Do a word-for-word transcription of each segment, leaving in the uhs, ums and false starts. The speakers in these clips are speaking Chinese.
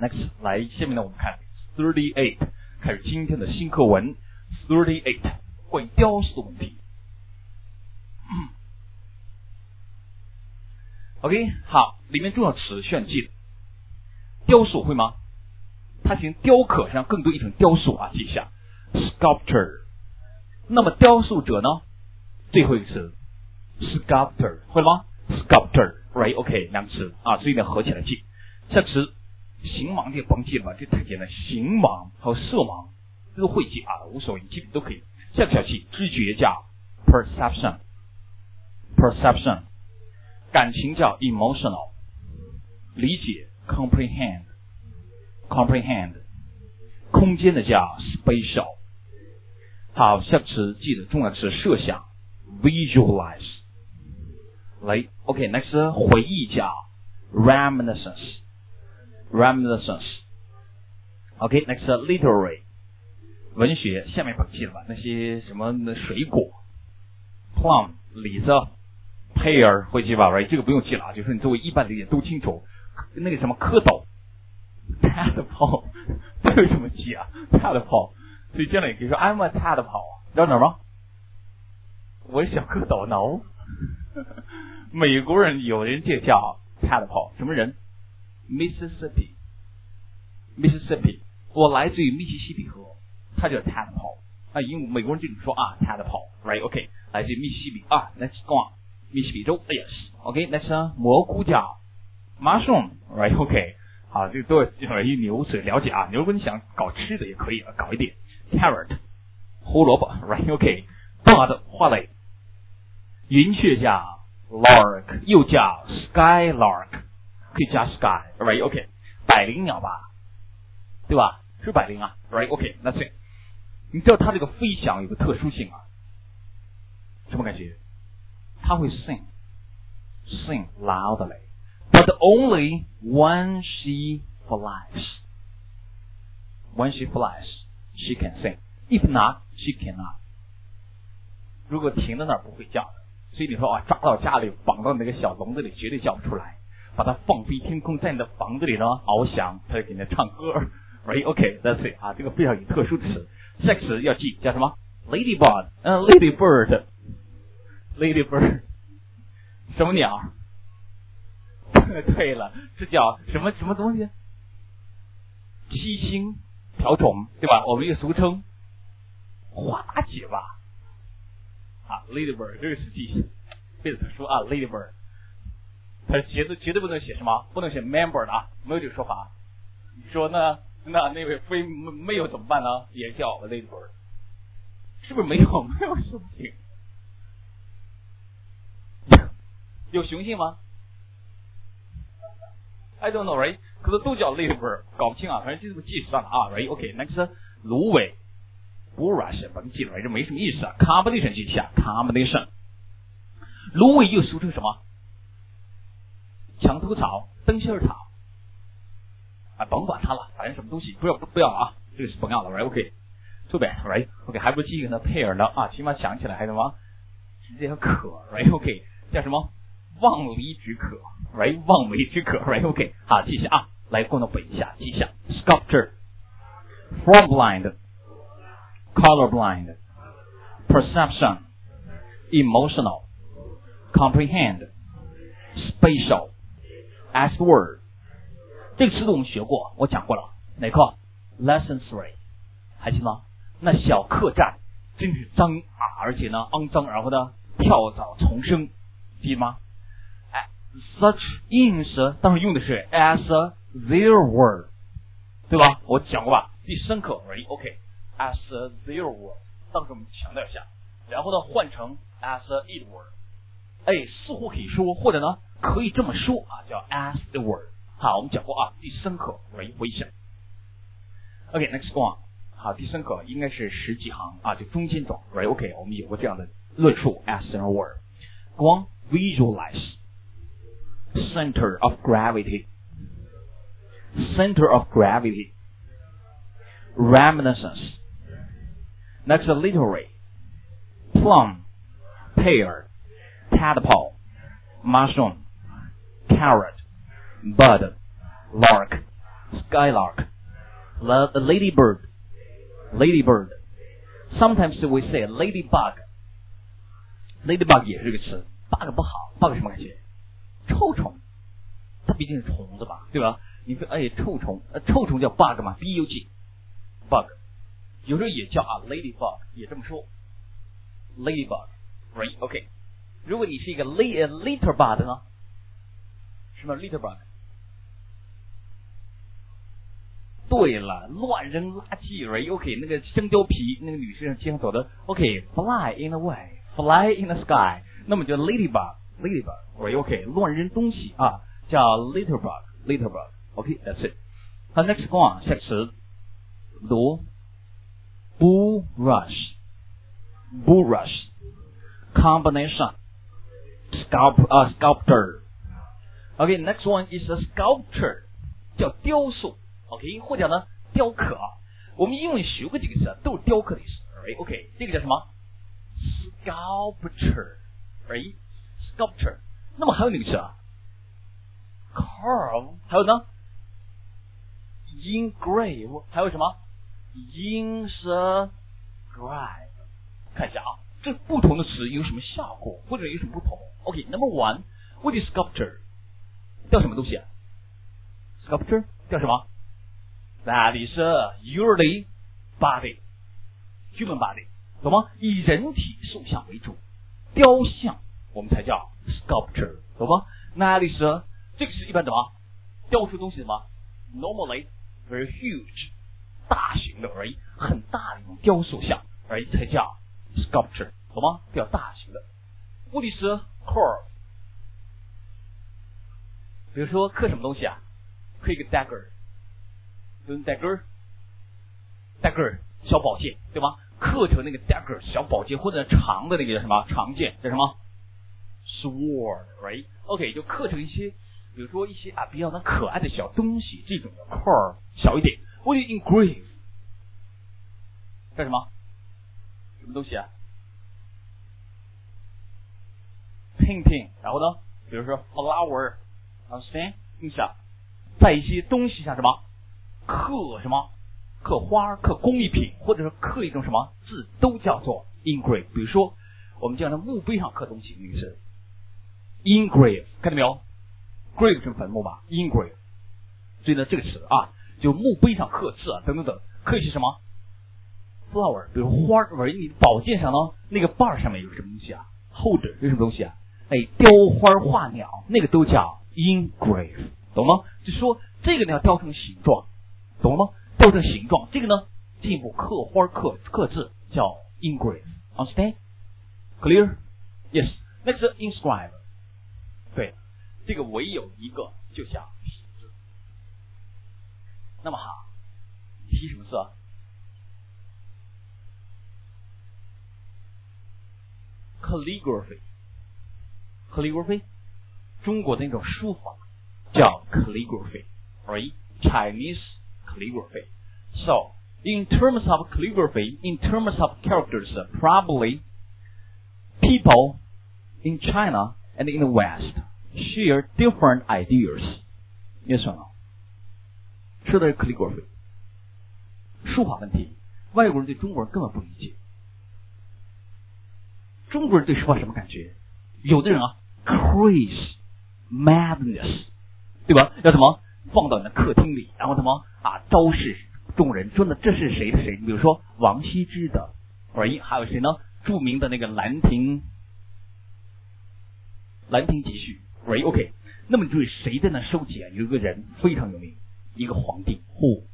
Next， 来，下面呢我们看 thirty-eight， 开始今天的新课文 thirty-eight， 关于雕塑的问题。OK， 好，里面重要词需要记的。雕塑会吗？它形雕刻，实际上更多一种雕塑啊，记一下 sculptor。那么雕塑者呢？最后一个词 sculptor 会了吗 ？sculptor right OK 两个词啊，所以呢合起来记。下词形盲这甭记了吧，这太简单。形盲和色盲这都会记啊，无所谓，基本都可以。下个小记知觉叫 perception perception， 感情叫 emotional， 理解 comprehend comprehend， 空间的叫 spatial。好，下个词记得重要词设想 visualize。来 OK next 回忆叫 reminiscence reminiscence OK next literary 文学，下面甭记了吧，那些什么水果 plum 李子 pear 会记吧 right 这个不用记了啊，就是你作为一般理解都清楚。那个什么蝌蚪 tadpole 这个怎么记啊 tadpole， 所以将来也可以说 I'm a tadpole， 知道哪儿吗？我是小蝌蚪 no 美国人有人就叫 tadpole， 什么人 Mississippi Mississippi 我来自于密西西比河，他叫 tadpole 啊，因为美国人这种说啊 tadpole right OK 来自于密西西比啊 let's go on 密西西比州 yes OK next 蘑菇叫 mushroom right OK 好，这个都有一牛所以了解啊，如果你想搞吃的也可以搞一点 carrot 胡萝卜 right OK bud 花蕾，云雀叫 lark 又叫 skylark 可以加 sky right OK 百灵鸟吧，对吧？是百灵啊 right OK 那这你知道它这个飞翔有个特殊性啊，什么感觉？它会 sing sing loudly but only when she flies when she flies she can sing if not she cannot， 如果停在那儿不会叫的，所以你说啊，抓到家里绑到那个小笼子里绝对叫不出来，把它放飞天空，在你的房子里呢翱翔，它就给你唱歌 right OK that's it 啊，这个非常有特殊的词。下个词要记叫什么 ladybird 嗯、uh, ladybird ladybird 什么鸟对了，这叫什么什么东西？七星瓢虫，对吧？我们也俗称花大姐吧。啊 ，ladybird 这个是记，非常特殊啊 ，ladybird， 它绝对绝对不能写什么，不能写 member 的啊，没有这个说法。你说呢？那那位非没有怎么办呢？也叫 ladybird， 是不是没有？没有说不行。有雄性吗？I don't know, right？ 可是都叫 ladybird， 搞不清啊，反正就这么记算了啊 ，right？ OK，next， 芦苇 ，bulrush， 甭记了，这没什么意思啊。combination 记一下 ，combination。芦苇又俗称什么？墙头草、灯芯草，啊，甭管它了，反正什么东西不要不要啊，这个是甭要了 ，right？OK， 对不对 ？right？OK， 还不如记一个呢 pair 呢啊，起码想起来还什么？直接可 ，right？OK， 叫什么？望梅止渴 ，right？ 望梅止渴 ，right？ OK， 好，记一下啊，来共同背一下，记一下 ：sculptor、form blind、color blind、perception、emotional、comprehend、spatial、as word。这个词我们学过，我讲过了，哪课 ？Lesson three， 还记得吗？那小客栈真是脏啊，而且呢肮脏，然后呢跳蚤丛生，记得吗？Such inns 当时用的是 as a their word， 对吧？我讲过吧？第三课 ready OK as a their word， 当时我们强调一下，然后呢换成 as a it word， 哎，似乎可以说，或者呢可以这么说啊，叫 as the word。好，我们讲过啊，第三课 ready 回想。OK next go on， 好，第三课应该是十几行啊，就中间段 ready OK， 我们有过这样的论述 as a word。go on visualize。Center of gravity, center of gravity, reminiscence. Next, literary, plum, pear, tadpole, mushroom, carrot, bud, lark, Skylark, the, the ladybird, ladybird. Sometimes we say ladybug. Ladybug 也是个词 ，bug 不好 ，bug 什么感觉？臭虫，它毕竟是虫子吧，对吧？你说哎，臭虫，呃，臭虫叫 bug 嘛 ，b u g，bug， 有时候也叫啊 ladybug， 也这么说 ，ladybug，right？ OK， 如果你是一个 lit litterbug 呢？什么 litterbug？ 对了，乱扔垃圾 ，right？ OK， 那个香蕉皮，那个女生街上走的 ，OK，fly in the way，fly in the sky， 那么叫 ladybug，ladybug，right？ OK， 乱扔东西啊，叫 litterbug，litterbug。OK，that's it。好 ，next one， 下词读 bulrush，bulrush，combination sculpt 啊 sculptor。OK，next one is a sculpture， 叫雕塑。OK， 或者呢雕刻啊，我们英文学过几个词，都是雕刻的意思。Right？ OK， 这个叫什么 ？sculpture，right？sculpture。那么还有哪个词啊 ？carve， 还有呢 ？engrave， 还有什么 ？inscribe。看一下啊，这不同的词有什么效果，或者有什么不同 ？OK，Number one，what is sculpture？ 雕什么东西啊 ？sculpture 雕什么？ That is usually body, human body， 懂吗？以人体塑像为主，雕像我们才叫 sculpture， 懂吗？那 that is 这个是一般怎么雕出东西的吗 ？Normally very huge， 大型的而已，很大的一种雕塑像而已才叫 sculpture， 懂吗？比较大型的。What is curve？ 比如说刻什么东西啊？刻一个 dagger。用 dagger dagger 小宝剑对吗？刻成那个 dagger 小宝剑，或者长的那个叫什么长剑叫什么 sword right OK 就刻成一些比如说一些啊比较的可爱的小东西，这种的 curve 小一点。或者 engrave 干什么什么东西啊 painting， 然后呢比如说 flower understand 听一下在一些东西上什么刻什么刻花刻工艺品，或者是刻一种什么字都叫做 engrave。 比如说我们讲的墓碑上刻东西那个是 engrave， 看到没有 grave 是坟墓吧 engrave， 所以呢这个词啊就墓碑上刻字啊等等等，刻一些什么 flower， 比如花纹，你宝剑上呢那个把上面有什么东西啊 holder 有什么东西啊哎雕花画鸟，那个都叫 engrave， 懂吗？就说这个呢要雕成形状，懂了吗？雕成形状，这个呢进一步刻花刻刻字叫 engrave， understand clear yes next inscribe， 对，这个唯有一个就像题字。那么好，题什么字啊 calligraphy calligraphy 中国的那种书法叫 calligraphy right Chinese calligraphy. So, in terms of calligraphy, in terms of characters, probably people in China and in the West share different ideas. Yes or no? 说的是 calligraphy， 书法问题，外国人对中国人根本不理解。中国人对书法什么感觉？有的人啊 ，craze, madness， 对吧？要什么？放到你的客厅里，然后什么啊昭示众人说呢这是谁的谁？比如说王羲之的，而还有谁呢？著名的那个兰亭兰亭集序 ，right OK。那么你注意谁在那收集啊？有一个人非常有名，一个皇帝，嚯，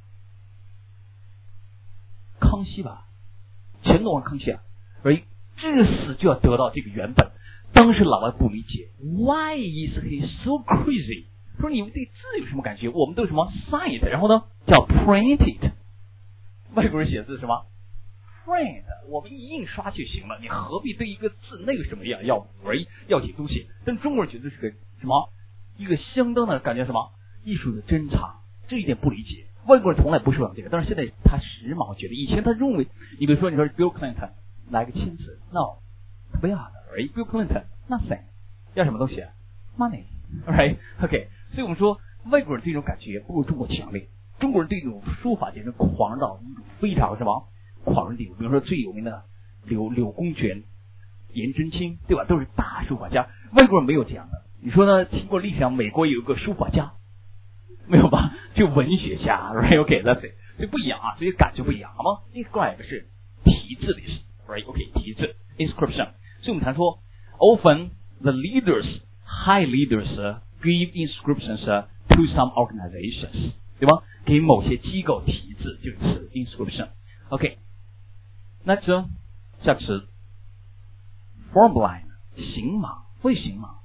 康熙吧，乾隆王康熙啊，而至死就要得到这个原本。当时老外不理解 ，Why is he so crazy？说你们对字有什么感觉？我们都什么 sign it， 然后呢叫 print it。外国人写字什么 print， 我们一印刷就行了，你何必对一个字那个什么样要为要写东西？但中国人觉得是个什么一个相当的感觉什么艺术的珍藏，这一点不理解。外国人从来不说这个，但是现在他时髦觉得，以前他认为，你比如说你说 Bill Clinton 来个签字 ，no， 他不要的，而 Bill Clinton nothing， 要什么东西 ？money， right？ OK。所以我们说外国人对这种感觉不如中国强烈。中国人对这种书法简直狂到非常什么狂人地步。比如说最有名的柳柳公权、颜真卿，对吧？都是大书法家。外国人没有这样的。你说呢？听过历史上美国有一个书法家，没有吧？就文学家 ，right？ OK，that's it， 所以不一样啊，所以感觉不一样，好吗 ？Inscribe 是题字的意思 ，right？OK， 题字 inscription。所以我们谈说 ，often the leaders, high leaders give inscriptions to some organizations， 对吧？给某些机构题字就是 inscription。OK， next 下个词 form line 行码，会行码。